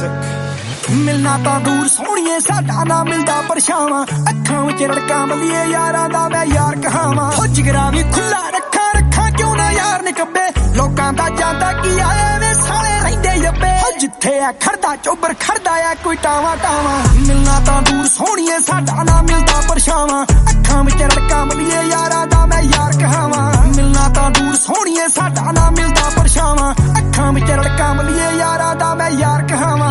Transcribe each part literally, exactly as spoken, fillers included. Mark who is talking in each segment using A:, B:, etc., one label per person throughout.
A: मिलना तो दूर सोहणीए साडा ना मिलदा परछावां अखां विच रड़का मलिए यारां दा मैं यार कहावां हो जिगरा भी खुला रखा रखा क्यों ना यार निकब्बे लोकां दा जांदा की आए वे साले रहिंदे यब्बे हो जिथे आ खड़दा चोबर खड़दा आ कोई टावा टावा मिलना तो दूर सोहणीए साडा ना मिलदा परछावां अखां विच रड़का मलिए यारां दा मैं यार कहावां मिलना तो दूर सोहणीए साडा ना मिलदा परछावां अखां विच रड़का मलिए यारां दा मैं यार कहावां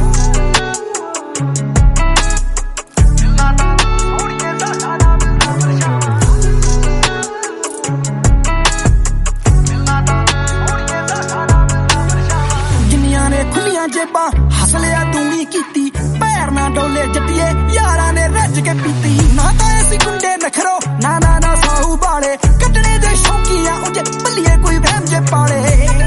A: जेबा हसलिया दूनी कीती पैर ना डोले जटिए यारा ने रज के पीती ना तो ऐसी गुंडे नखरो ना ना ना साहू बाले कटने दे शौकिया उजे बल्लिए कोई वहम जे पाले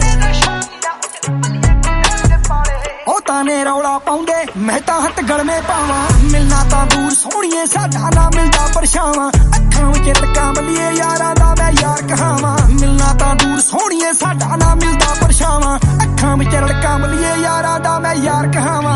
A: ओ ताने रौला पाउंदे मैं ता हट गल में पावां मिलना ता दूर सोहणीए साडा ना मिलदा परछावां अखां विच रड़का मलिए यारां दा मैं यार कहावां मिलना ता दूर सोहणीए साडा ना मिलदा परछावां अखां विच रड़का मलिए यारां दा मैं यार कहावां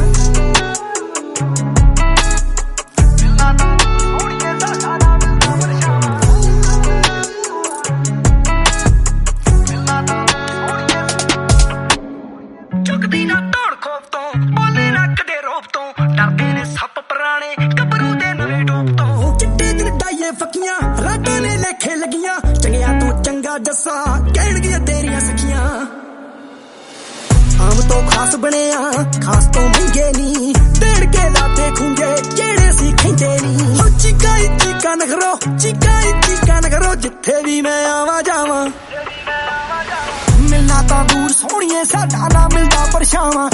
A: चुकदी ना तोड़ खोप तो बोले ना कदे रोप तो डरदे ने सप पुराने कबरू दे नवे डोप तो चिट्टे दिल डाइए फकियां राडां ने लेखे लगियां चंगिया तो चंगा जस्सा कहणगियां तेरियां सखियां आम तो खास बने खास तो महंगे नी देड़ के लाते खूंगे जेड़े सी खेंदे नी हो चीका चीका नखरो चीका चीका नखरो जिथे भी मैं आवा जावां मिलना तो दूर सोहणीए साडा ना मिलदा परछावां